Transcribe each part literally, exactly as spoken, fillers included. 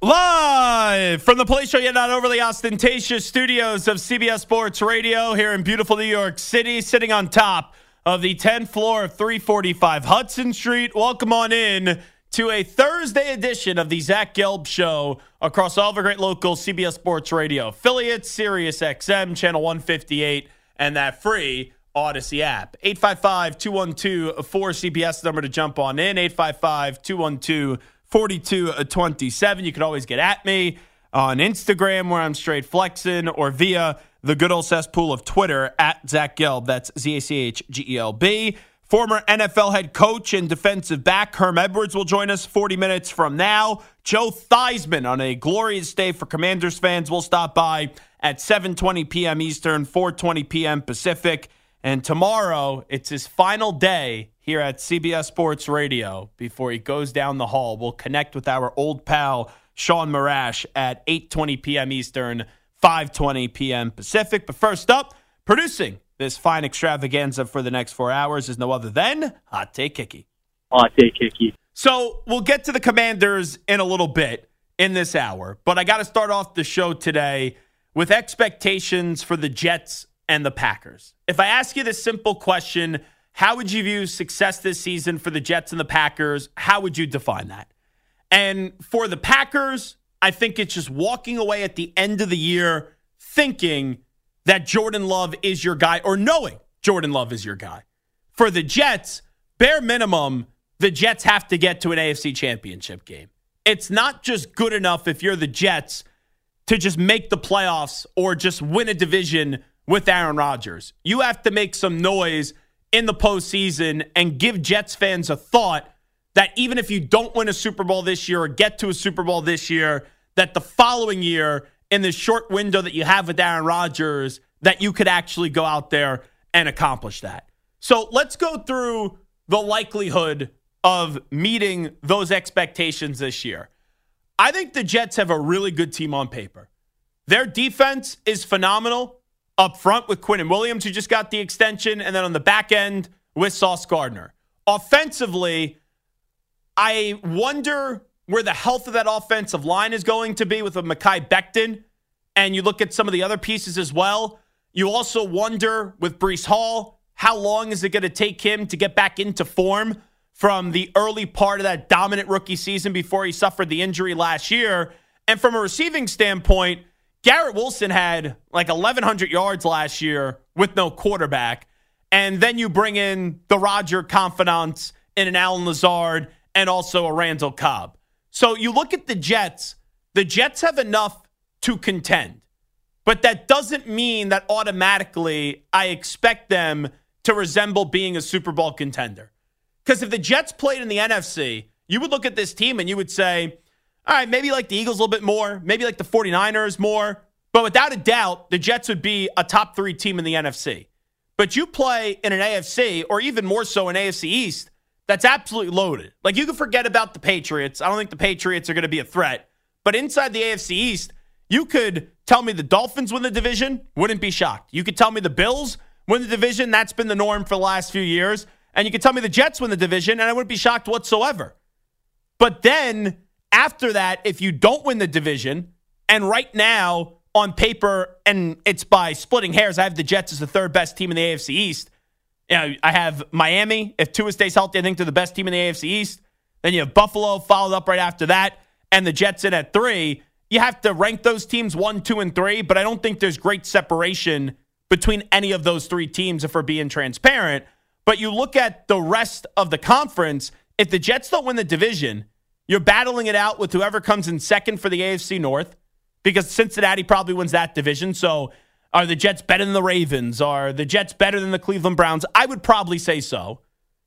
Live from the Police Show, yet not overly ostentatious studios of C B S Sports Radio here in beautiful New York City, sitting on top of the tenth floor of three forty-five Hudson Street. Welcome on in to a Thursday edition of the Zach Gelb Show across all of our great local C B S Sports Radio affiliates, Sirius X M, Channel one fifty-eight, and that free Odyssey app. eight five five, two one two, four C B S number to jump on in, eight five five, two one two, four two two seven. You can always get at me on Instagram where I'm straight flexing, or via the good old cesspool of Twitter at Zach Gelb. That's Z A C H G E L B. Former N F L head coach and defensive back Herm Edwards will join us forty minutes from now. Joe Theismann, on a glorious day for Commanders fans, will stop by at seven twenty p.m. Eastern, four twenty p.m. Pacific. And tomorrow, it's his final day here at C B S Sports Radio before he goes down the hall. We'll connect with our old pal, Sean Marash, at eight twenty p.m. Eastern, five twenty p.m. Pacific. But first up, producing this fine extravaganza for the next four hours is no other than Hot Take Kicky. Hot Take Kicky. So we'll get to the Commanders in a little bit in this hour, but I got to start off the show today with expectations for the Jets and the Packers. If I ask you this simple question, how would you view success this season for the Jets and the Packers? How would you define that? And for the Packers, I think it's just walking away at the end of the year thinking that Jordan Love is your guy, or knowing Jordan Love is your guy. For the Jets, bare minimum, the Jets have to get to an A F C championship game. It's not just good enough if you're the Jets to just make the playoffs or just win a division with Aaron Rodgers. You have to make some noise in the postseason and give Jets fans a thought that even if you don't win a Super Bowl this year or get to a Super Bowl this year, that the following year, in the short window that you have with Aaron Rodgers, that you could actually go out there and accomplish that. So let's go through the likelihood of meeting those expectations this year. I think the Jets have a really good team on paper. Their defense is phenomenal. Up front with Quinnen Williams, who just got the extension, and then on the back end with Sauce Gardner. Offensively, I wonder where the health of that offensive line is going to be with a Mekhi Becton, and you look at some of the other pieces as well. You also wonder with Breece Hall, how long is it going to take him to get back into form from the early part of that dominant rookie season before he suffered the injury last year? And from a receiving standpoint, Garrett Wilson had like eleven hundred yards last year with no quarterback. And then you bring in the Roger confidants in an Allen Lazard and also a Randall Cobb. So you look at the Jets, the Jets have enough to contend. But that doesn't mean that automatically I expect them to resemble being a Super Bowl contender. Because if the Jets played in the N F C, you would look at this team and you would say, all right, maybe like the Eagles a little bit more, maybe like the 49ers more. But without a doubt, the Jets would be a top three team in the N F C. But you play in an A F C, or even more so an A F C East, that's absolutely loaded. Like, you can forget about the Patriots. I don't think the Patriots are going to be a threat. But inside the A F C East, you could tell me the Dolphins win the division, wouldn't be shocked. You could tell me the Bills win the division, that's been the norm for the last few years. And you could tell me the Jets win the division, and I wouldn't be shocked whatsoever. But then, after that, if you don't win the division, and right now, on paper, and it's by splitting hairs, I have the Jets as the third best team in the A F C East. You know, I have Miami. If Tua stays healthy, I think they're the best team in the A F C East. Then you have Buffalo followed up right after that, and the Jets in at three. You have to rank those teams one, two, and three, but I don't think there's great separation between any of those three teams if we're being transparent. But you look at the rest of the conference, if the Jets don't win the division, you're battling it out with whoever comes in second for the A F C North, because Cincinnati probably wins that division. So are the Jets better than the Ravens? Are the Jets better than the Cleveland Browns? I would probably say so.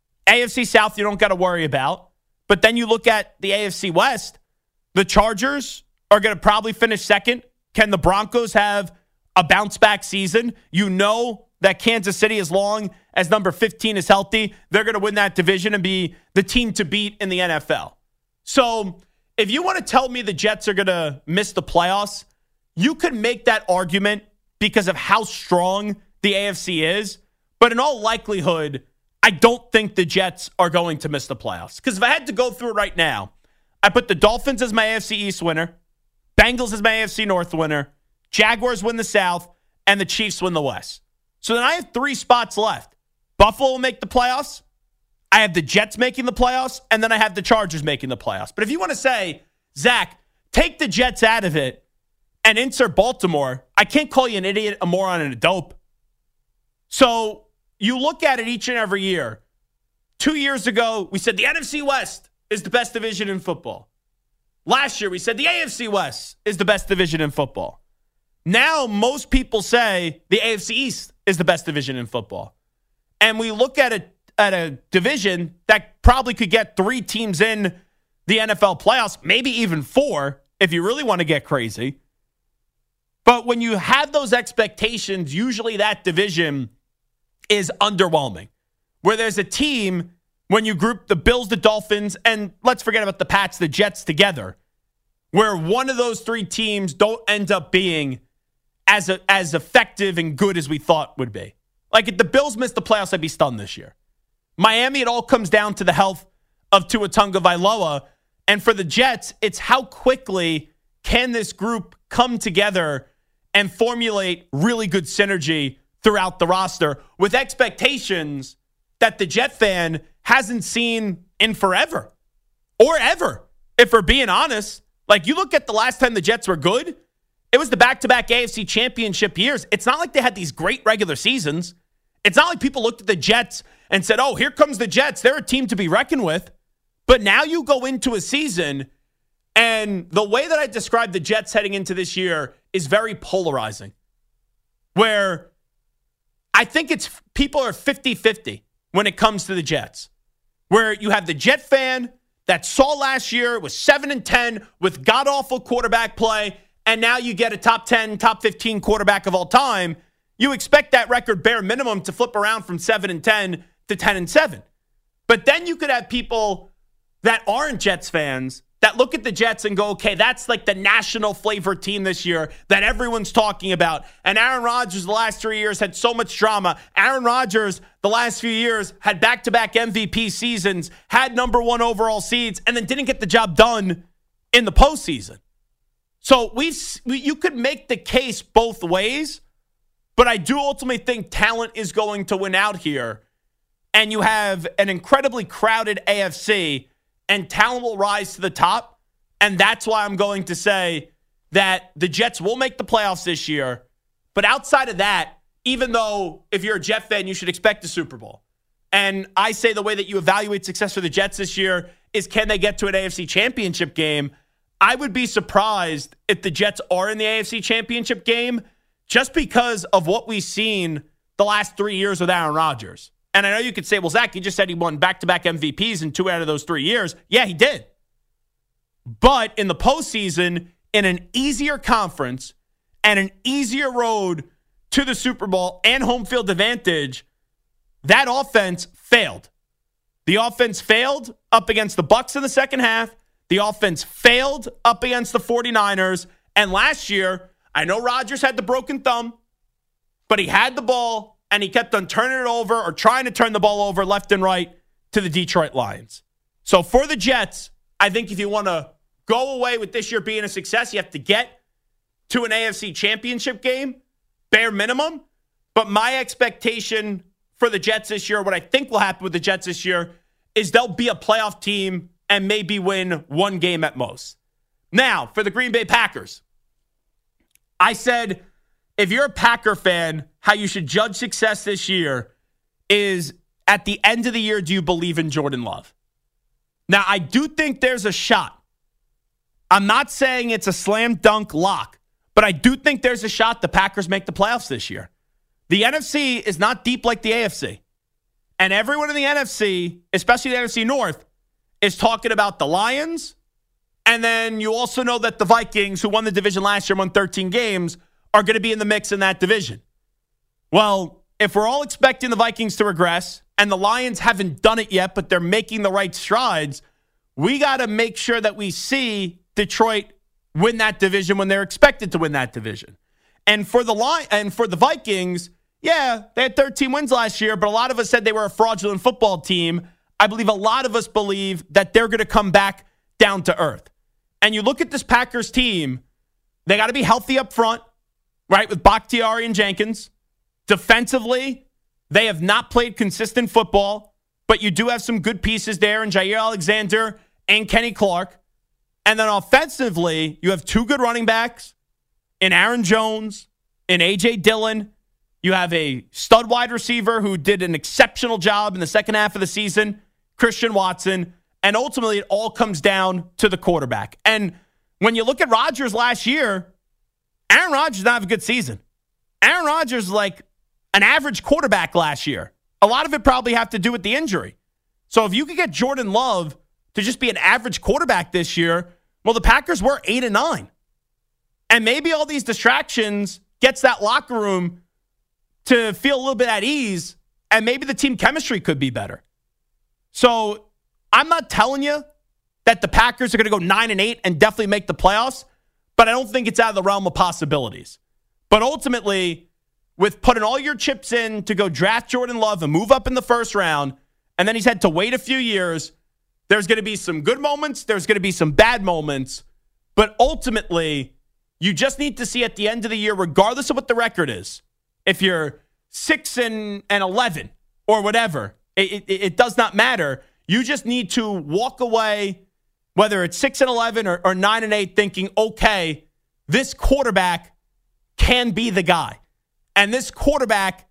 A F C South, you don't got to worry about. But then you look at the A F C West, the Chargers are going to probably finish second. Can the Broncos have a bounce-back season? You know that Kansas City, as long as number fifteen is healthy, they're going to win that division and be the team to beat in the N F L. So if you want to tell me the Jets are going to miss the playoffs, you could make that argument because of how strong the A F C is. But in all likelihood, I don't think the Jets are going to miss the playoffs. Because if I had to go through it right now, I put the Dolphins as my A F C East winner. Bengals is my A F C North winner. Jaguars win the South. And the Chiefs win the West. So then I have three spots left. Buffalo will make the playoffs. I have the Jets making the playoffs. And then I have the Chargers making the playoffs. But if you want to say, Zach, take the Jets out of it and insert Baltimore, I can't call you an idiot, a moron, and a dope. So you look at it each and every year. Two years ago, we said the N F C West is the best division in football. Last year, we said the A F C West is the best division in football. Now, most people say the A F C East is the best division in football. And we look at a, at a division that probably could get three teams in the N F L playoffs, maybe even four, if you really want to get crazy. But when you have those expectations, usually that division is underwhelming. Where there's a team, when you group the Bills, the Dolphins, and let's forget about the Pats, the Jets together, where one of those three teams don't end up being as a, as effective and good as we thought would be. Like, if the Bills missed the playoffs, I'd be stunned this year. Miami, it all comes down to the health of Tua Tagovailoa. And for the Jets, it's how quickly can this group come together and formulate really good synergy throughout the roster with expectations that the Jet fan hasn't seen in forever or ever, if we're being honest. Like, you look at the last time the Jets were good, it was the back-to-back A F C championship years. It's not like they had these great regular seasons. It's not like people looked at the Jets and said, oh, here comes the Jets. They're a team to be reckoned with. But now you go into a season, and the way that I describe the Jets heading into this year is very polarizing, where I think it's people are fifty-fifty when it comes to the Jets, where you have the Jet fan that saw last year was seven and ten with god-awful quarterback play, and now you get a top ten, top fifteen quarterback of all time. You expect that record bare minimum to flip around from seven and ten to ten and seven. But then you could have people that aren't Jets fans that look at the Jets and go, okay, that's like the national flavor team this year that everyone's talking about. And Aaron Rodgers the last three years had so much drama. Aaron Rodgers the last few years had back-to-back M V P seasons, had number one overall seeds, and then didn't get the job done in the postseason. So we've, we, you could make the case both ways, but I do ultimately think talent is going to win out here. And you have an incredibly crowded A F C, and talent will rise to the top. And that's why I'm going to say that the Jets will make the playoffs this year. But outside of that, even though if you're a Jet fan, you should expect a Super Bowl. And I say the way that you evaluate success for the Jets this year is, can they get to an A F C championship game? I would be surprised if the Jets are in the A F C championship game just because of what we've seen the last three years with Aaron Rodgers. And I know you could say, well, Zach, you just said he won back-to-back M V Ps in two out of those three years. Yeah, he did. But in the postseason, in an easier conference and an easier road to the Super Bowl and home field advantage, that offense failed. The offense failed up against the Bucs in the second half. The offense failed up against the 49ers. And last year, I know Rodgers had the broken thumb, but he had the ball, and he kept on turning it over or trying to turn the ball over left and right to the Detroit Lions. So for the Jets, I think if you want to go away with this year being a success, you have to get to an A F C championship game, bare minimum. But my expectation for the Jets this year, what I think will happen with the Jets this year, is they'll be a playoff team and maybe win one game at most. Now, for the Green Bay Packers, I said, if you're a Packer fan, how you should judge success this year is at the end of the year, do you believe in Jordan Love? Now, I do think there's a shot. I'm not saying it's a slam dunk lock, but I do think there's a shot the Packers make the playoffs this year. The N F C is not deep like the A F C. And everyone in the N F C, especially the N F C North, is talking about the Lions. And then you also know that the Vikings, who won the division last year, won thirteen games, are going to be in the mix in that division. Well, if we're all expecting the Vikings to regress, and the Lions haven't done it yet, but they're making the right strides, we got to make sure that we see Detroit win that division when they're expected to win that division. And for the Li- and for the Vikings, yeah, they had thirteen wins last year, but a lot of us said they were a fraudulent football team. I believe a lot of us believe that they're going to come back down to earth. And you look at this Packers team, They got to be healthy up front, right, with Bakhtiari and Jenkins. Defensively, they have not played consistent football, but you do have some good pieces there in Jair Alexander and Kenny Clark. And then offensively, you have two good running backs in Aaron Jones, in A J Dillon. You have a stud wide receiver who did an exceptional job in the second half of the season, Christian Watson. And ultimately, it all comes down to the quarterback. And when you look at Rodgers last year, Aaron Rodgers did not have a good season. Aaron Rodgers is like an average quarterback last year. A lot of it probably have to do with the injury. So if you could get Jordan Love to just be an average quarterback this year, well, the Packers were eight and nine. And maybe all these distractions gets that locker room to feel a little bit at ease, and maybe the team chemistry could be better. So I'm not telling you that the Packers are going to go nine and eight and definitely make the playoffs, but I don't think it's out of the realm of possibilities. But ultimately, with putting all your chips in to go draft Jordan Love and move up in the first round, and then he's had to wait a few years, there's going to be some good moments, there's going to be some bad moments, but ultimately, you just need to see at the end of the year, regardless of what the record is, if you're six and eleven or whatever, it, it, it does not matter. You just need to walk away, whether it's six and eleven or, or nine and eight, thinking, okay, this quarterback can be the guy. And this quarterback,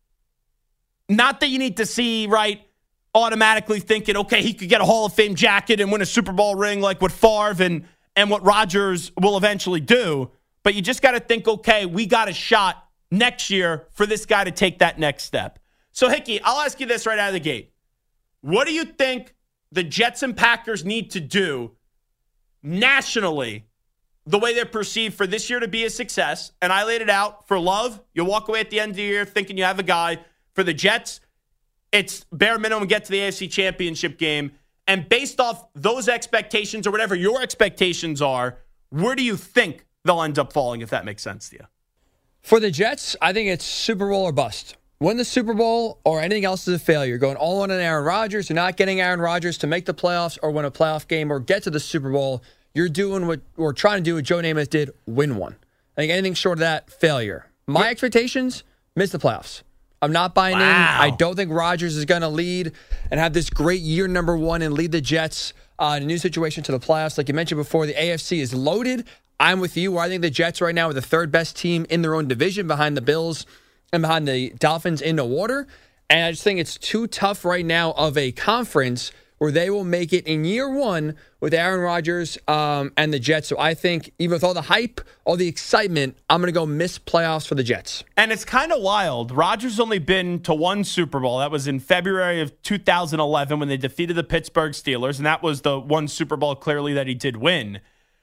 not that you need to see, right, automatically thinking, okay, he could get a Hall of Fame jacket and win a Super Bowl ring like what Favre and, and what Rodgers will eventually do. But you just got to think, okay, we got a shot next year for this guy to take that next step. So, Hickey, I'll ask you this right out of the gate. What do you think the Jets and Packers need to do nationally, the way they're perceived for this year to be a success? And I laid it out for Love. You'll walk away at the end of the year thinking you have a guy. For the Jets, it's bare minimum get to the A F C Championship game. And based off those expectations or whatever your expectations are, where do you think they'll end up falling, if that makes sense to you? For the Jets, I think it's Super Bowl or bust. Win the Super Bowl or anything else is a failure. Going all in on Aaron Rodgers, you're not getting Aaron Rodgers to make the playoffs or win a playoff game or get to the Super Bowl. You're doing what we're trying to do what Joe Namath did, win one. I think anything short of that, failure. My expectations, miss the playoffs. I'm not buying wow. in. I don't think Rodgers is going to lead and have this great year number one and lead the Jets uh, in a new situation to the playoffs. Like you mentioned before, the A F C is loaded. I'm with you. I think the Jets right now are the third best team in their own division behind the Bills and behind the Dolphins in the water. And I just think it's too tough right now of a conference where they will make it in year one with Aaron Rodgers um, and the Jets. So I think even with all the hype, all the excitement, I'm going to go miss playoffs for the Jets. And it's kind of wild. Rodgers only been to one Super Bowl. That was in February of two thousand eleven when they defeated the Pittsburgh Steelers. And that was the one Super Bowl clearly that he did win.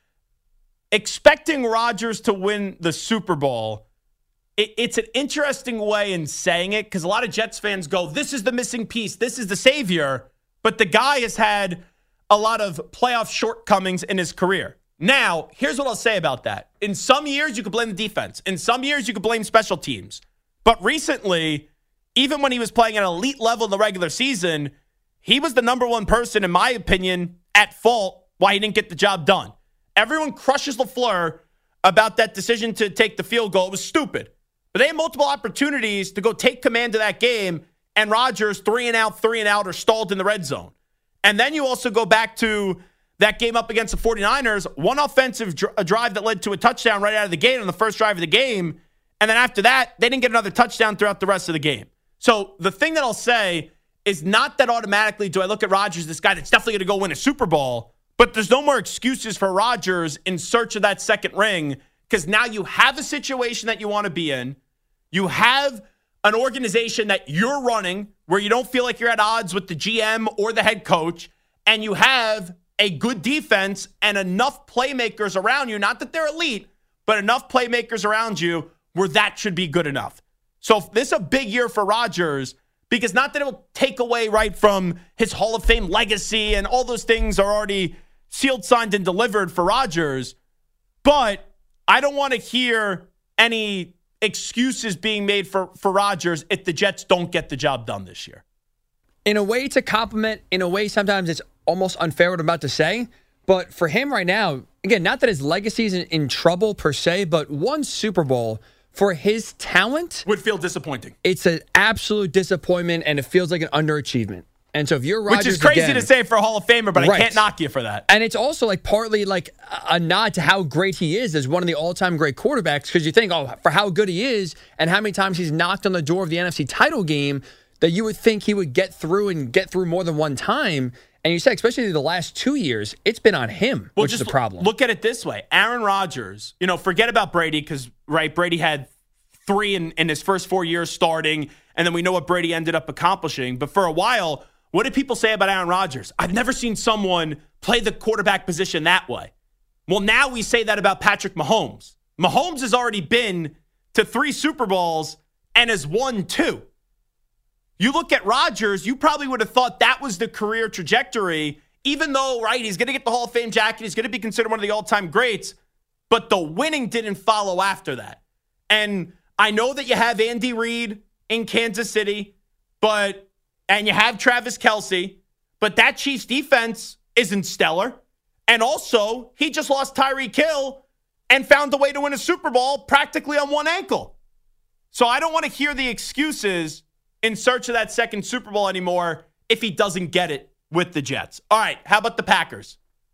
Expecting Rodgers to win the Super Bowl, it, it's an interesting way in saying it because a lot of Jets fans go, this is the missing piece. This is the savior. But the guy has had a lot of playoff shortcomings in his career. Now, here's what I'll say about that. In some years, you could blame the defense. In some years, you could blame special teams. But recently, even when he was playing at an elite level in the regular season, he was the number one person, in my opinion, at fault why he didn't get the job done. Everyone crushes LaFleur about that decision to take the field goal. It was stupid. But they had multiple opportunities to go take command of that game, and Rodgers three and out, three and out, or stalled in the red zone. And then you also go back to that game up against the 49ers, one offensive dr- a drive that led to a touchdown right out of the gate on the first drive of the game. And then after that, they didn't get another touchdown throughout the rest of the game. So the thing that I'll say is not that automatically do I look at Rodgers, this guy that's definitely going to go win a Super Bowl, but there's no more excuses for Rodgers in search of that second ring because now you have a situation that you want to be in. You have an organization that you're running where you don't feel like you're at odds with the G M or the head coach, and you have a good defense and enough playmakers around you, not that they're elite, but enough playmakers around you where that should be good enough. So this is a big year for Rodgers because not that it will take away right from his Hall of Fame legacy and all those things are already sealed, signed, and delivered for Rodgers, but I don't want to hear any excuses being made for, for Rodgers if the Jets don't get the job done this year. In a way to compliment, in a way sometimes it's almost unfair what I'm about to say, but for him right now, again, not that his legacy is in, in trouble per se, but one Super Bowl for his talent would feel disappointing. It's an absolute disappointment, and it feels like an underachievement. And so if you're Rodgers, which is crazy again, to say for a Hall of Famer, but right. I can't knock you for that. And it's also like partly like a nod to how great he is as one of the all-time great quarterbacks, because you think, oh, for how good he is and how many times he's knocked on the door of the N F C title game, that you would think he would get through and get through more than one time. And you said, especially the last two years, it's been on him, well, which is the problem. Look at it this way. Aaron Rodgers, you know, forget about Brady because, right, Brady had three in, in his first four years starting, and then we know what Brady ended up accomplishing. But for a while, what did people say about Aaron Rodgers? I've never seen someone play the quarterback position that way. Well, now we say that about Patrick Mahomes. Mahomes has already been to three Super Bowls and has won two. You look at Rodgers, you probably would have thought that was the career trajectory, even though, right, he's going to get the Hall of Fame jacket, he's going to be considered one of the all-time greats, but the winning didn't follow after that. And I know that you have Andy Reid in Kansas City, but and you have Travis Kelce, but that Chiefs defense isn't stellar. And also, he just lost Tyreek Hill and found a way to win a Super Bowl practically on one ankle. So I don't want to hear the excuses in search of that second Super Bowl anymore if he doesn't get it with the Jets. All right, how about the Packers?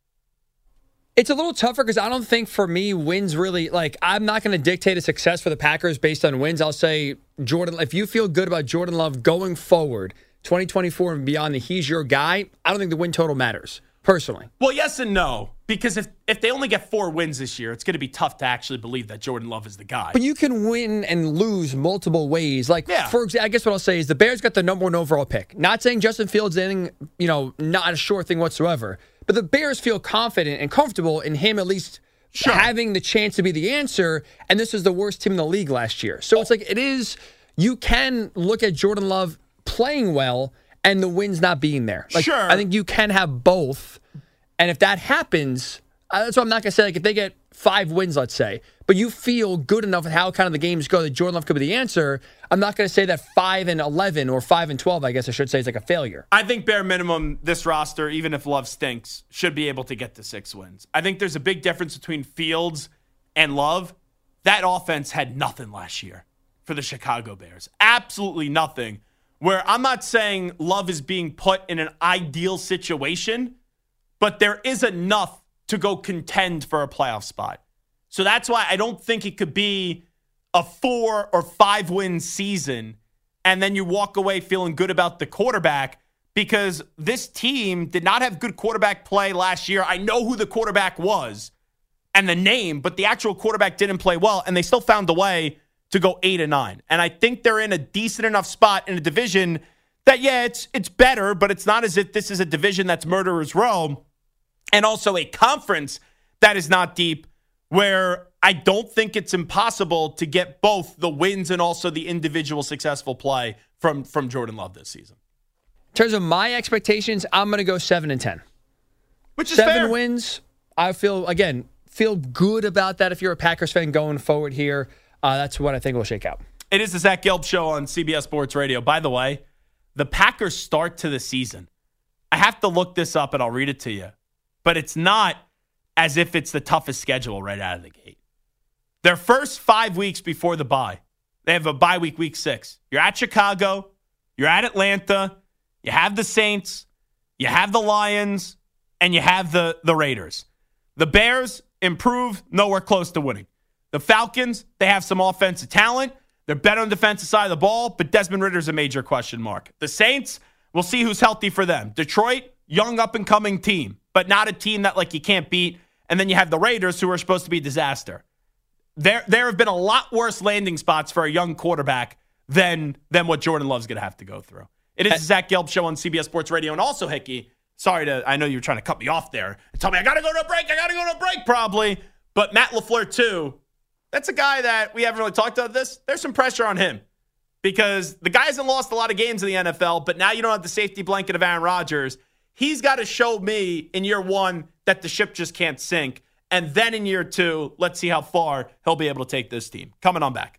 It's a little tougher because I don't think for me wins really, like, I'm not going to dictate a success for the Packers based on wins. I'll say, Jordan, if you feel good about Jordan Love going forward, twenty twenty-four and beyond, that he's your guy, I don't think the win total matters, personally. Well, yes and no, because if, if they only get four wins this year, it's going to be tough to actually believe that Jordan Love is the guy. But you can win and lose multiple ways. Like, yeah. for example, I guess what I'll say is the Bears got the number one overall pick. Not saying Justin Fields anything, you know, not a sure thing whatsoever. But the Bears feel confident and comfortable in him at least sure. having the chance to be the answer. And this was the worst team in the league last year. So oh. it's like it is, you can look at Jordan Love playing well and the wins not being there. Like, sure. I think you can have both. And if that happens, that's what I'm not going to say. Like, if they get five wins, let's say, but you feel good enough with how kind of the games go that Jordan Love could be the answer, I'm not going to say that five and eleven or five and twelve, I guess I should say, is like a failure. I think bare minimum, this roster, even if Love stinks, should be able to get to six wins. I think there's a big difference between Fields and Love. That offense had nothing last year for the Chicago Bears. Absolutely nothing. Where I'm not saying Love is being put in an ideal situation, but there is enough to go contend for a playoff spot. So that's why I don't think it could be a four or five win season and then you walk away feeling good about the quarterback, because this team did not have good quarterback play last year. I know who the quarterback was and the name, but the actual quarterback didn't play well, and they still found a way to go eight and nine. And I think they're in a decent enough spot in a division that, yeah, it's it's better, but it's not as if this is a division that's murderer's row, and also a conference that is not deep, where I don't think it's impossible to get both the wins and also the individual successful play from, from Jordan Love this season. In terms of my expectations, I'm going to go seven and ten. Which is Seven fair. wins. I feel, again, feel good about that if you're a Packers fan going forward here. Uh, that's what I think will shake out. It is the Zach Gelb Show on C B S Sports Radio. By the way, the Packers start to the season. I have to look this up and I'll read it to you. But it's not as if it's the toughest schedule right out of the gate. Their first five weeks before the bye, they have a bye week, week six. You're at Chicago. You're at Atlanta. You have the Saints. You have the Lions. And you have the, the Raiders. The Bears improve, nowhere close to winning. The Falcons, they have some offensive talent. They're better on the defensive side of the ball, but Desmond Ritter's a major question mark. The Saints, we'll see who's healthy for them. Detroit, young up-and-coming team, but not a team that, like, you can't beat. And then you have the Raiders, who are supposed to be a disaster. There there have been a lot worse landing spots for a young quarterback than, than what Jordan Love's going to have to go through. It is the Zach Gelb Show on C B S Sports Radio. And also, Hickey, sorry to, I know you were trying to cut me off there and tell me I got to go to a break, I got to go to a break probably. But Matt LaFleur, too, that's a guy that we haven't really talked about this. There's some pressure on him because the guy hasn't lost a lot of games in the N F L, but now you don't have the safety blanket of Aaron Rodgers. He's got to show me in year one that the ship just can't sink. And then in year two, let's see how far he'll be able to take this team. Coming on back.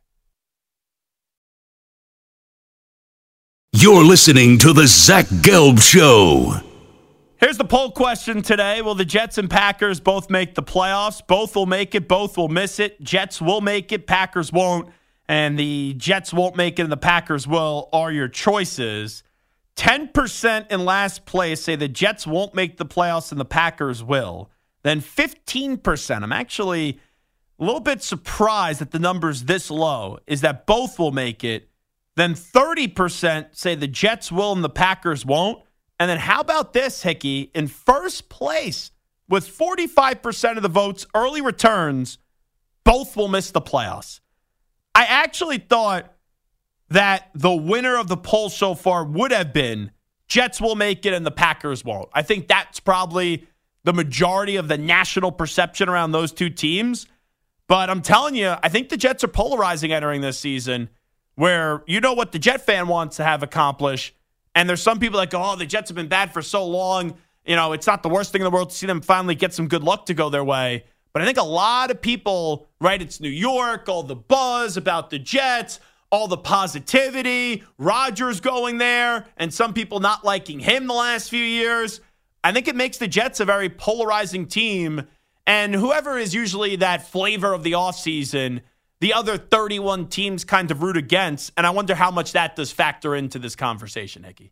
You're listening to the Zach Gelb Show. Here's the poll question today. Will the Jets and Packers both make the playoffs? Both will make it. Both will miss it. Jets will make it. Packers won't. And the Jets won't make it and the Packers will are your choices. ten percent in last place say the Jets won't make the playoffs and the Packers will. Then fifteen percent, I'm actually a little bit surprised that the number's this low, is that both will make it. Then thirty percent say the Jets will and the Packers won't. And then how about this, Hickey? In first place, with forty-five percent of the votes, early returns, both will miss the playoffs. I actually thought that the winner of the poll so far would have been Jets will make it and the Packers won't. I think that's probably the majority of the national perception around those two teams. But I'm telling you, I think the Jets are polarizing entering this season, where you know what the Jet fan wants to have accomplished. And there's some people that go, oh, the Jets have been bad for so long. You know, it's not the worst thing in the world to see them finally get some good luck to go their way. But I think a lot of people, right, it's New York, all the buzz about the Jets, all the positivity, Rodgers going there, and some people not liking him the last few years. I think it makes the Jets a very polarizing team. And whoever is usually that flavor of the offseason, the other thirty-one teams kind of root against. And I wonder how much that does factor into this conversation, Hickey.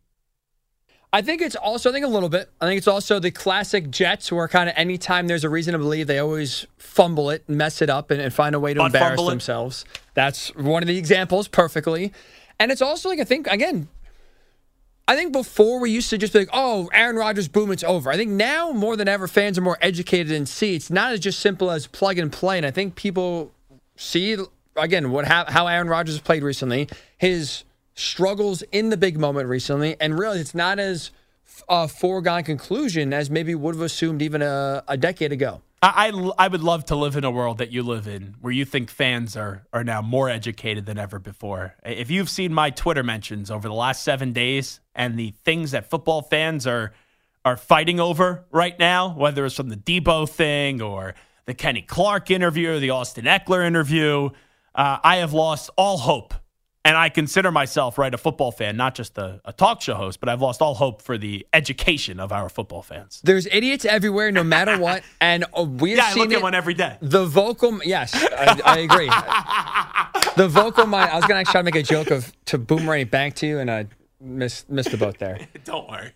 I think it's also, I think a little bit. I think it's also the classic Jets where kind of anytime there's a reason to believe, they always fumble it, mess it up, and, and find a way to But embarrass fumble it. themselves. That's one of the examples perfectly. And it's also like, I think, again, I think before we used to just be like, oh, Aaron Rodgers, boom, it's over. I think now more than ever, fans are more educated and see it's not as just simple as plug and play. And I think people see, again, what how, how Aaron Rodgers has played recently, his struggles in the big moment recently, and realize it's not as a foregone conclusion as maybe would have assumed even a, a decade ago. I, I, I would love to live in a world that you live in where you think fans are, are now more educated than ever before. If you've seen my Twitter mentions over the last seven days and the things that football fans are are fighting over right now, whether it's from the Debo thing or the Kenny Clark interview or the Austin Eckler interview, uh, I have lost all hope. And I consider myself, right, a football fan, not just a, a talk show host, but I've lost all hope for the education of our football fans. There's idiots everywhere, no matter what. And uh, we've yeah, seen I look it, at one every day. The vocal, yes, I, I agree. The vocal mind, I was going to try to make a joke of to boomerang back to you, and I missed, missed the boat there. Don't worry.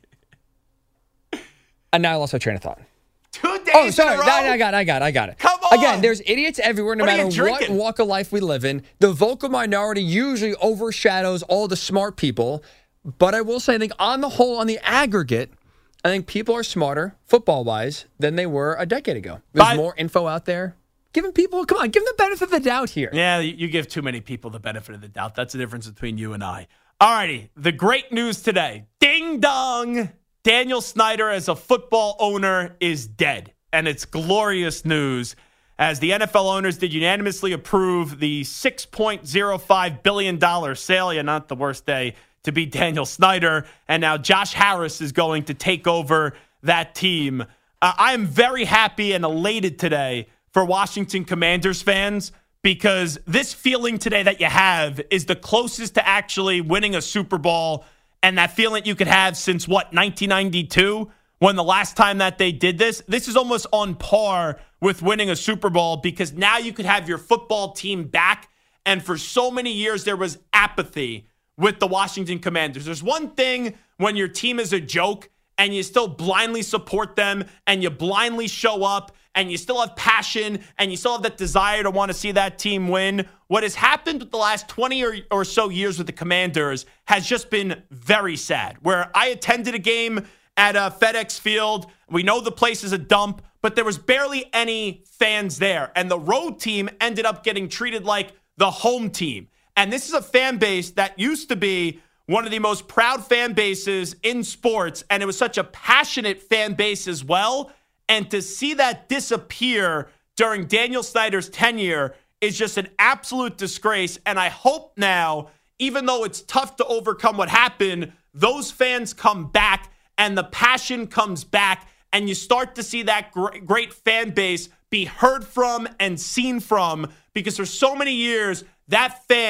And now I lost my train of thought. Two days Oh, sorry. in a row? No, I got it. I got it. I got it. Come on. Again, there's idiots everywhere, no What are matter you what drinking? walk of life we live in. The vocal minority usually overshadows all the smart people. But I will say, I think on the whole, on the aggregate, I think people are smarter, football-wise, than they were a decade ago. There's But- more info out there. Giving people, come on, give them the benefit of the doubt here. Yeah, you give too many people the benefit of the doubt. That's the difference between you and I. All righty, the great news today. Ding dong. Daniel Snyder, as a football owner, is dead. And it's glorious news, as the N F L owners did unanimously approve the six point oh five billion dollars sale. Yeah, not the worst day to be Daniel Snyder. And now Josh Harris is going to take over that team. Uh, I am very happy and elated today for Washington Commanders fans, because this feeling today that you have is the closest to actually winning a Super Bowl, and that feeling you could have since, what, nineteen ninety-two? When the last time that they did this. This is almost on par with winning a Super Bowl, because now you could have your football team back. And for so many years, there was apathy with the Washington Commanders. There's one thing when your team is a joke and you still blindly support them and you blindly show up and you still have passion and you still have that desire to want to see that team win. What has happened with the last twenty or, or so years with the Commanders has just been very sad. Where I attended a game at uh, FedEx Field. We know the place is a dump, but there was barely any fans there. And the road team ended up getting treated like the home team. And this is a fan base that used to be one of the most proud fan bases in sports. And it was such a passionate fan base as well. And to see that disappear during Daniel Snyder's tenure is just an absolute disgrace. And I hope now, even though it's tough to overcome what happened, those fans come back and the passion comes back, and you start to see that great, great fan base be heard from and seen from, because for so many years, that fan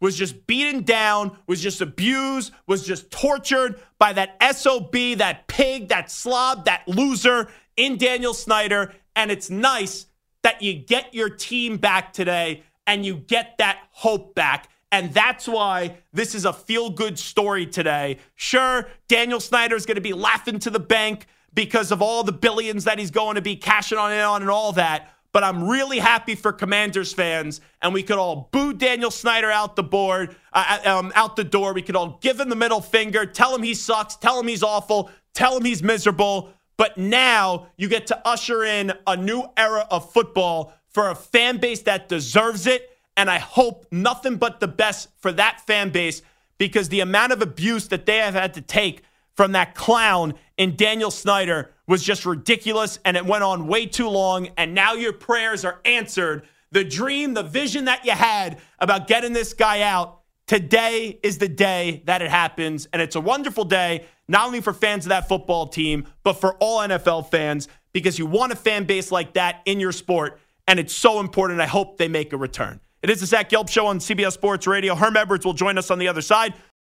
was just beaten down, was just abused, was just tortured by that S O B, that pig, that slob, that loser in Daniel Snyder. And it's nice that you get your team back today and you get that hope back. And that's why this is a feel-good story today. Sure, Daniel Snyder is going to be laughing to the bank because of all the billions that he's going to be cashing on in on and all that. But I'm really happy for Commanders fans, and we could all boo Daniel Snyder out the board, uh, um, out the door. We could all give him the middle finger, tell him he sucks, tell him he's awful, tell him he's miserable. But now you get to usher in a new era of football for a fan base that deserves it. And I hope nothing but the best for that fan base, because the amount of abuse that they have had to take from that clown in Daniel Snyder was just ridiculous, and it went on way too long, and now your prayers are answered. The dream, the vision that you had about getting this guy out, today is the day that it happens, and it's a wonderful day, not only for fans of that football team, but for all N F L fans, because you want a fan base like that in your sport, and it's so important. I hope they make a return. It is the Zach Gelb Show on C B S Sports Radio. Herm Edwards will join us on the other side.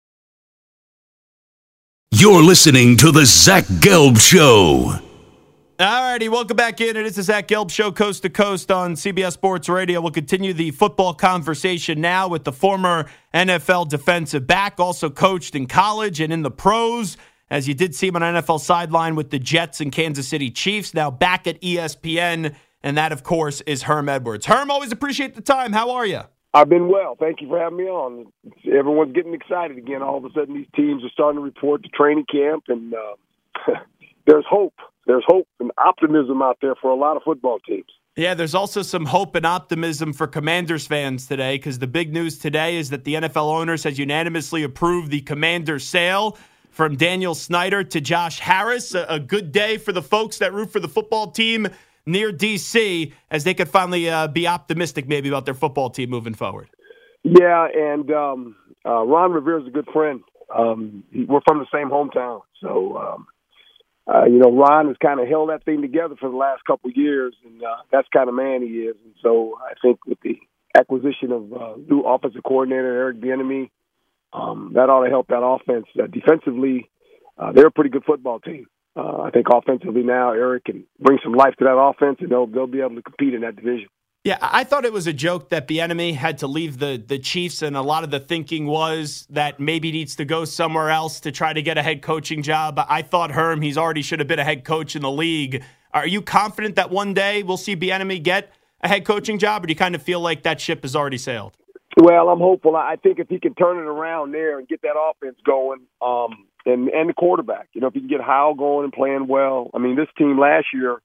You're listening to the Zach Gelb Show. All righty, welcome back in. It is the Zach Gelb Show, coast to coast on C B S Sports Radio. We'll continue the football conversation now with the former N F L defensive back, also coached in college and in the pros, as you did see him on an N F L sideline with the Jets and Kansas City Chiefs, now back at E S P N, and that, of course, is Herm Edwards. Herm, always appreciate the time. How are you? I've been well. Thank you for having me on. Everyone's getting excited again. All of a sudden, these teams are starting to report to training camp, and uh, there's hope. There's hope and optimism out there for a lot of football teams. Yeah, there's also some hope and optimism for Commanders fans today, because the big news today is that the N F L owners has unanimously approved the Commander sale from Daniel Snyder to Josh Harris. A, a good day for the folks that root for the football team near D C, as they could finally uh, be optimistic maybe about their football team moving forward. Yeah, and um, uh, Ron Rivera is a good friend. Um, he, we're from the same hometown. So, um, uh, you know, Ron has kind of held that thing together for the last couple of years, and uh, that's kind of man he is. And so I think with the acquisition of uh, new offensive coordinator Eric Bieniemy, um, that ought to help that offense. Uh, defensively, uh, they're a pretty good football team. Uh, I think offensively now, Eric can bring some life to that offense, and they'll they'll be able to compete in that division. Yeah, I thought it was a joke that Bieniemy had to leave the the Chiefs, and a lot of the thinking was that maybe he needs to go somewhere else to try to get a head coaching job. I thought, Herm, he's already should have been a head coach in the league. Are you confident that one day we'll see Bieniemy get a head coaching job, or do you kind of feel like that ship has already sailed? Well, I'm hopeful. I think if he can turn it around there and get that offense going, um, and and the quarterback, you know, if he can get Howell going and playing well. I mean, this team last year,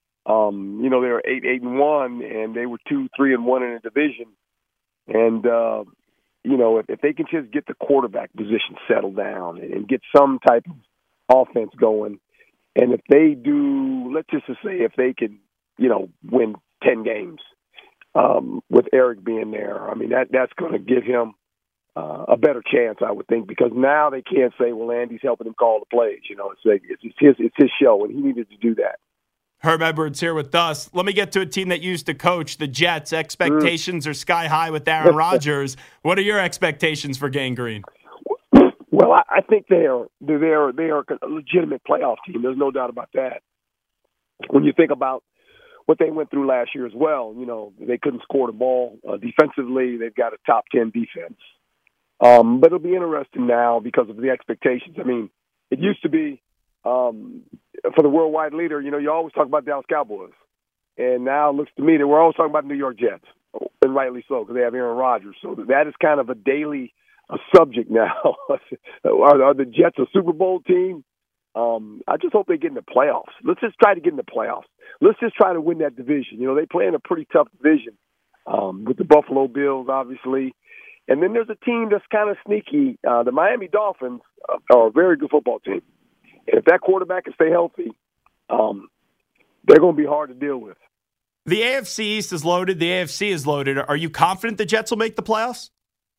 um, you know, they were eight, eight and one, and they were two, three and one in the division. And uh, you know, if, if they can just get the quarterback position settled down and, and get some type of offense going, and if they do, let's just say, if they can, you know, win ten games. Um, with Eric being there, I mean, that that's going to give him uh, a better chance, I would think, because now they can't say, well, Andy's helping him call the plays. You know, it's, like, it's his it's his show, and he needed to do that. Herm Edwards here with us. Let me get to a team that used to coach, the Jets. Expectations mm. are sky high with Aaron Rodgers. What are your expectations for Gang Green? Well, I, I think they are they are they are a legitimate playoff team. There's no doubt about that. When you think about what they went through last year as well, you know, they couldn't score the ball. Uh, defensively, they've got a top ten defense. Um, but it'll be interesting now because of the expectations. I mean, it used to be um, for the worldwide leader, you know, you always talk about Dallas Cowboys. And now it looks to me that we're always talking about the New York Jets, and rightly so, because they have Aaron Rodgers. So that is kind of a daily a subject now. are, are the Jets a Super Bowl team? Um, I just hope they get in the playoffs. Let's just try to get in the playoffs. Let's just try to win that division. You know, they play in a pretty tough division um, with the Buffalo Bills, obviously. And then there's a team that's kind of sneaky. Uh, the Miami Dolphins are a very good football team. And if that quarterback can stay healthy, um, they're going to be hard to deal with. The A F C East is loaded. The A F C is loaded. Are you confident the Jets will make the playoffs?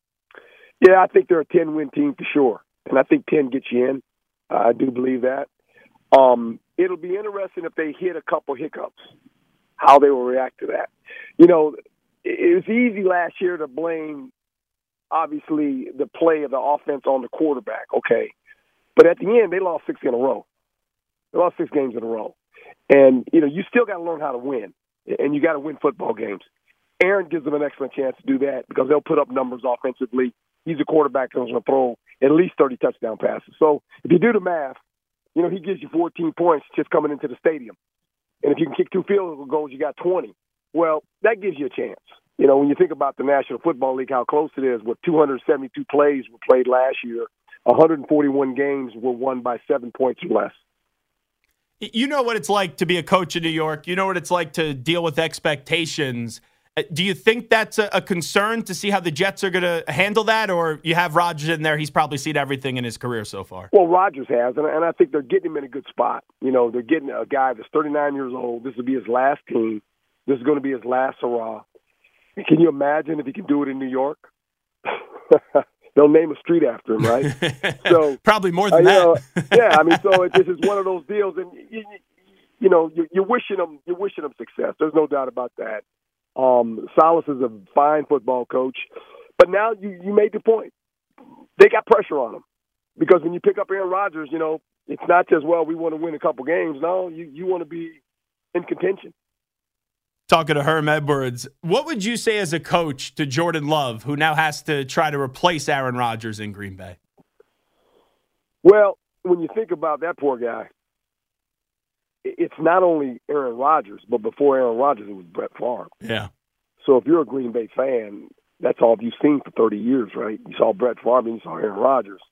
Yeah, I think they're a ten-win team for sure. And I think ten gets you in. I do believe that. Um, it'll be interesting if they hit a couple hiccups, how they will react to that. You know, it was easy last year to blame obviously, the play of the offense on the quarterback, okay. But at the end, they lost six in a row. They lost six games in a row. And, you know, you still got to learn how to win, and you got to win football games. Aaron gives them an excellent chance to do that because they'll put up numbers offensively. He's a quarterback that's going to throw at least thirty touchdown passes. So if you do the math, you know, he gives you fourteen points just coming into the stadium. And if you can kick two field goals, you got twenty. Well, that gives you a chance. You know, when you think about the National Football League, how close it is, with two hundred seventy-two plays were played last year, one hundred forty-one games were won by seven points or less. You know what it's like to be a coach in New York. You know what it's like to deal with expectations. Do you think that's a, a concern to see how the Jets are going to handle that, or you have Rodgers in there? He's probably seen everything in his career so far. Well, Rodgers has, and, and I think they're getting him in a good spot. You know, they're getting a guy that's thirty-nine years old. This will be his last team. This is going to be his last hurrah. Can you imagine if he can do it in New York? They'll name a street after him, right? So probably more than uh, that. Know, yeah, I mean, so it, this is one of those deals, and you, you know, you're, you're wishing him, you're wishing him success. There's no doubt about that. Um, Salas is a fine football coach, but now you, you made the point. They got pressure on him because when you pick up Aaron Rodgers, you know, it's not just, well, we want to win a couple games. No, you, you want to be in contention. Talking to Herm Edwards, what would you say as a coach to Jordan Love, who now has to try to replace Aaron Rodgers in Green Bay? Well, when you think about that poor guy, it's not only Aaron Rodgers, but before Aaron Rodgers, it was Brett Favre. Yeah. So if you're a Green Bay fan, that's all you've seen for thirty years, right? You saw Brett Favre and you saw Aaron Rodgers.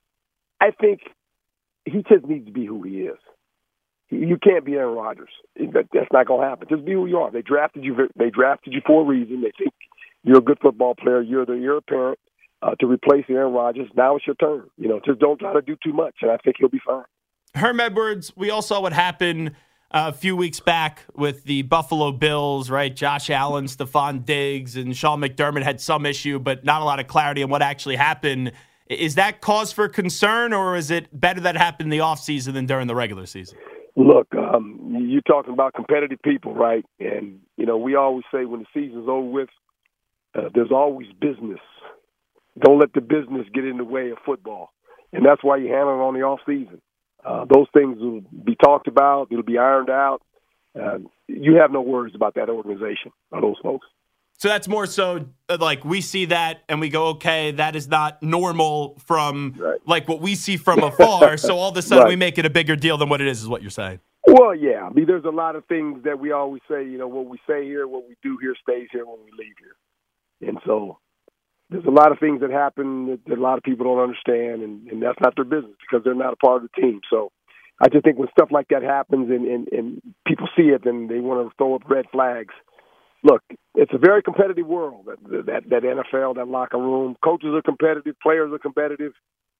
I think he just needs to be who he is. You can't be Aaron Rodgers. That's not going to happen. Just be who you are. They drafted you. They drafted you for a reason. They think you're a good football player. You're the you're a parent uh, to replace Aaron Rodgers. Now it's your turn. You know, just don't try to do too much, and I think he'll be fine. Herm Edwards, we all saw what happened uh, a few weeks back with the Buffalo Bills, right? Josh Allen, Stephon Diggs, and Sean McDermott had some issue, but not a lot of clarity on what actually happened. Is that cause for concern, or is it better that it happened in the offseason than during the regular season? Look, um, you're talking about competitive people, right? And, you know, we always say when the season's over with, uh, there's always business. Don't let the business get in the way of football. And that's why you handle it on the off season. Uh, those things will be talked about. It'll be ironed out. Uh, you have no worries about that organization or those folks. So that's more so like we see that and we go, okay, that is not normal from right. like what we see from afar. So all of a sudden right. we make it a bigger deal than what it is, is what you're saying. Well, yeah. I mean, there's a lot of things that we always say, you know, what we say here, what we do here stays here when we leave here. And so there's a lot of things that happen that, that a lot of people don't understand, and, and that's not their business because they're not a part of the team. So I just think when stuff like that happens and, and, and people see it and they want to throw up red flags, look, it's a very competitive world, that, that that N F L, that locker room. Coaches are competitive. Players are competitive.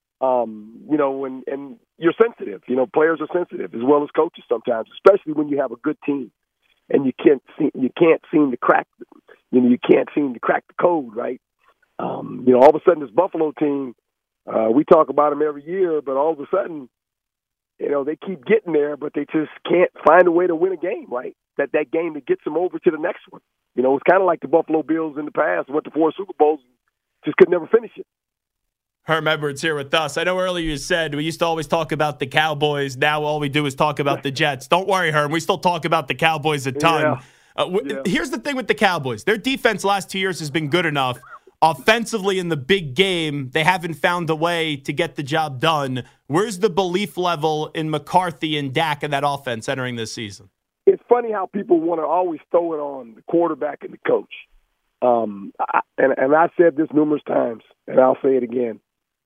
Um, you know, and, and you're sensitive. You know, players are sensitive as well as coaches sometimes, especially when you have a good team and you can't see, you can't seem to crack. You know, you can't seem to crack the code, right? Um, you know, all of a sudden this Buffalo team, uh, we talk about them every year, but all of a sudden, you know, they keep getting there, but they just can't find a way to win a game, right? That that game that gets them over to the next one. You know, it's kind of like the Buffalo Bills in the past, went to four Super Bowls, and just could never finish it. Herm Edwards here with us. I know earlier you said we used to always talk about the Cowboys. Now all we do is talk about the Jets. Don't worry, Herm. We still talk about the Cowboys a ton. Yeah. Uh, w- yeah. Here's the thing with the Cowboys. Their defense last two years has been good enough. Offensively in the big game, they haven't found a way to get the job done. Where's the belief level in McCarthy and Dak in that offense entering this season? It's funny how people want to always throw it on the quarterback and the coach. Um, I, and, and I've said this numerous times, and I'll say it again.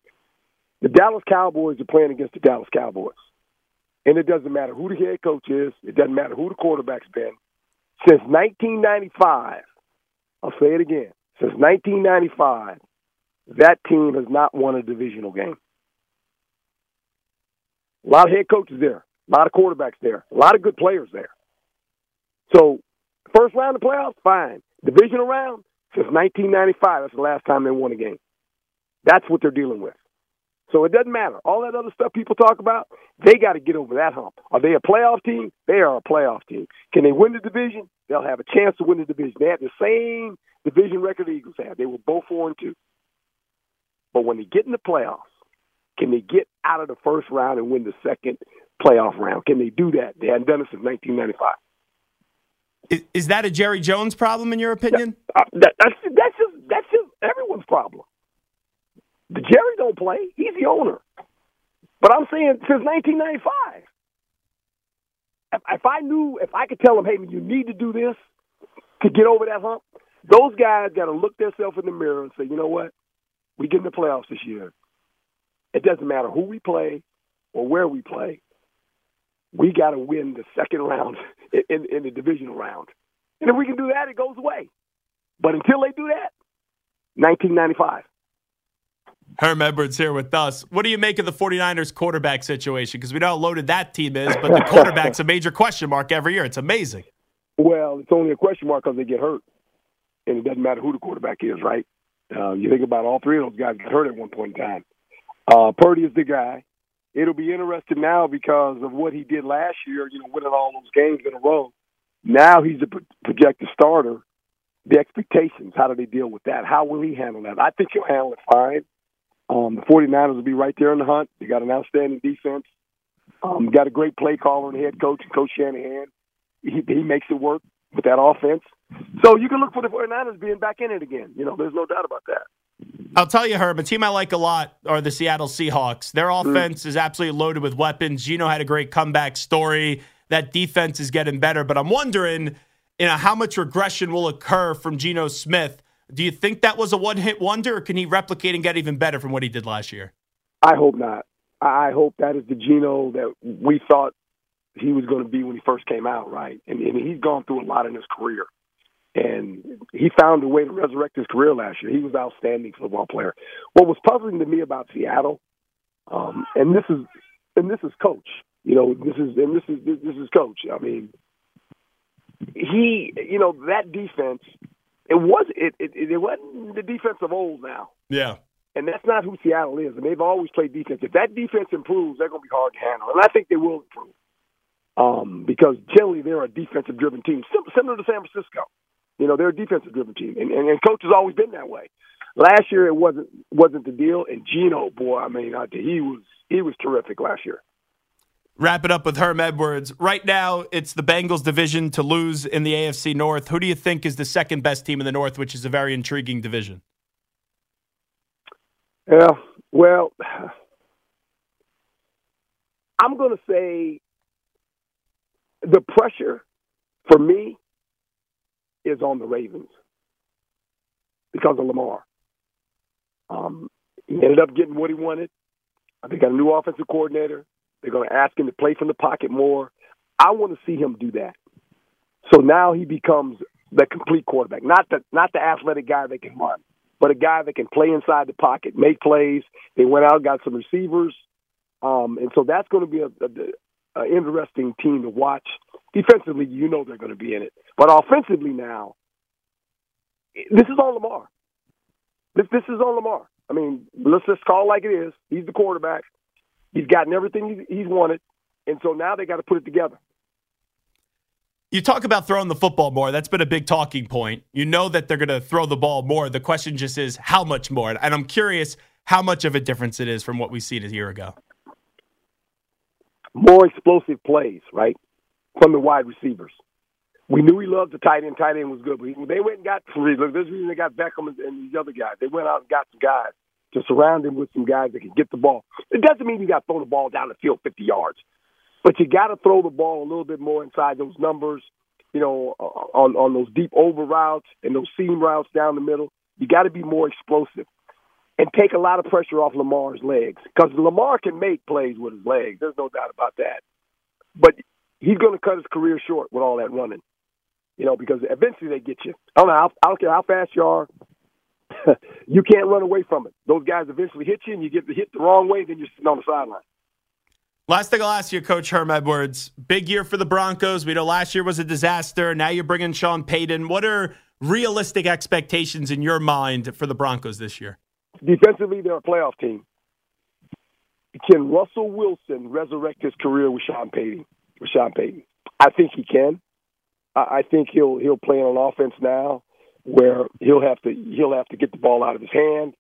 The Dallas Cowboys are playing against the Dallas Cowboys. And it doesn't matter who the head coach is. It doesn't matter who the quarterback's been. Since nineteen ninety-five, I'll say it again. Since nineteen ninety-five, that team has not won a divisional game. A lot of head coaches there. A lot of quarterbacks there. A lot of good players there. So, first round of playoffs, fine. Divisional round, since nineteen ninety-five, that's the last time they won a game. That's what they're dealing with. So it doesn't matter. All that other stuff people talk about, they got to get over that hump. Are they a playoff team? They are a playoff team. Can they win the division? They'll have a chance to win the division. They have the same division record the Eagles have. They were both four and two. But when they get in the playoffs, can they get out of the first round and win the second playoff round? Can they do that? They hadn't done it since nineteen ninety-five. Is, is that a Jerry Jones problem, in your opinion? That, uh, that, that's, that's, just, that's just everyone's problem. The Jerry don't play. He's the owner. But I'm saying since nineteen ninety-five. If, if I knew, if I could tell them, hey, you need to do this to get over that hump, those guys got to look themselves in the mirror and say, you know what? We get in the playoffs this year. It doesn't matter who we play or where we play. We got to win the second round in, in, in the divisional round. And if we can do that, it goes away. But until they do that, nineteen ninety-five. Herm Edwards here with us. What do you make of the 49ers quarterback situation? Because we know how loaded that team is, but the quarterback's a major question mark every year. It's amazing. Well, it's only a question mark because they get hurt. And it doesn't matter who the quarterback is, right? Uh, you think about all three of those guys got hurt at one point in time. Uh, Purdy is the guy. It'll be interesting now because of what he did last year, you know, winning all those games in a row. Now he's a pro- projected starter. The expectations, how do they deal with that? How will he handle that? I think he'll handle it fine. Um, the 49ers will be right there in the hunt. They got an outstanding defense. Um, got a great play caller and head coach, Coach Shanahan. He, he makes it work with that offense. So you can look for the 49ers being back in it again. You know, there's no doubt about that. I'll tell you, Herb, a team I like a lot are the Seattle Seahawks. Their offense mm. is absolutely loaded with weapons. Gino had a great comeback story. That defense is getting better. But I'm wondering, you know, how much regression will occur from Geno Smith? Do you think that was a one-hit wonder, or can he replicate and get even better from what he did last year? I hope not. I hope that is the Geno that we thought he was going to be when he first came out, right? And, and he's gone through a lot in his career. And he found a way to resurrect his career last year. He was an outstanding football player. What was puzzling to me about Seattle, um, and this is and this is coach, you know, this is and this is this is coach. I mean, he, you know, that defense. It was it, it it wasn't the defense of old now. Yeah. And that's not who Seattle is. And they've always played defense. If that defense improves, they're going to be hard to handle. And I think they will improve. Um, because generally they're a defensive-driven team, similar to San Francisco. You know, they're a defensive-driven team. And, and, and coach has always been that way. Last year it wasn't wasn't the deal. And Geno, boy, I mean, he was he was terrific last year. Wrap it up with Herm Edwards. Right now, it's the Bengals division to lose in the A F C North. Who do you think is the second best team in the North, which is a very intriguing division? Yeah, well, I'm going to say the pressure for me is on the Ravens because of Lamar. Um, he ended up getting what he wanted. They got a new offensive coordinator. They're going to ask him to play from the pocket more. I want to see him do that. So now he becomes the complete quarterback, not the not the athletic guy that can run, but a guy that can play inside the pocket, make plays. They went out, got some receivers. Um, and so that's going to be a, a, a interesting team to watch. Defensively, you know they're going to be in it. But offensively now, this is on Lamar. This, this is on Lamar. I mean, let's just call it like it is. He's the quarterback. He's gotten everything he's wanted, and so now they got to put it together. You talk about throwing the football more. That's been a big talking point. You know that they're going to throw the ball more. The question just is how much more. And I'm curious how much of a difference it is from what we've seen a year ago. More explosive plays, right, from the wide receivers. We knew he loved the tight end. Tight end was good. But they went and got three. Look, this is reason they got Beckham and these other guys. They went out and got some guys to surround him with some guys that can get the ball. It doesn't mean you got to throw the ball down the field fifty yards. But you got to throw the ball a little bit more inside those numbers, you know, on, on those deep over routes and those seam routes down the middle. You got to be more explosive and take a lot of pressure off Lamar's legs because Lamar can make plays with his legs. There's no doubt about that. But he's going to cut his career short with all that running, you know, because eventually they get you. I don't know. I don't care how fast you are. You can't run away from it. Those guys eventually hit you, and you get hit the wrong way, then you're sitting on the sideline. Last thing I'll ask you, Coach Herm Edwards. Big year for the Broncos. We know last year was a disaster. Now you're bringing Sean Payton. What are realistic expectations in your mind for the Broncos this year? Defensively, they're a playoff team. Can Russell Wilson resurrect his career with Sean Payton? With Sean Payton, I think he can. I think he'll he'll play on an offense now where he'll have to he'll have to get the ball out of his hand.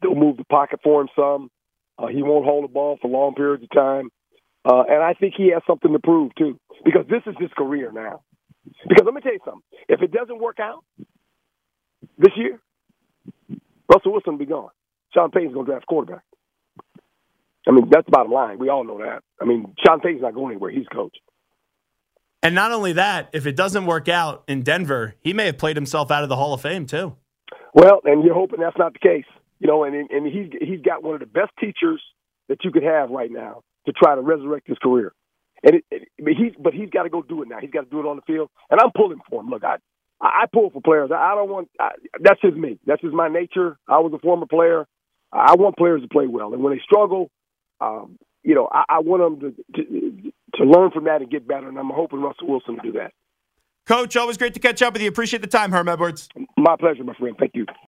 They'll move the pocket for him some. Uh, he won't hold the ball for long periods of time. Uh, and I think he has something to prove, too, because this is his career now. Because let me tell you something. If it doesn't work out this year, Russell Wilson will be gone. Sean Payton's going to draft quarterback. I mean, that's the bottom line. We all know that. I mean, Sean Payton's not going anywhere. He's coach. And not only that, if it doesn't work out in Denver, he may have played himself out of the Hall of Fame, too. Well, and you're hoping that's not the case. You know, and and he's he's got one of the best teachers that you could have right now to try to resurrect his career. And it, it, but he's but he's got to go do it now. He's got to do it on the field. And I'm pulling for him. Look, I I pull for players. I don't want. I, that's just me. That's just my nature. I was a former player. I want players to play well, and when they struggle, um, you know, I, I want them to, to to learn from that and get better. And I'm hoping Russell Wilson will do that. Coach, always great to catch up with you. Appreciate the time, Herm Edwards. My pleasure, my friend. Thank you.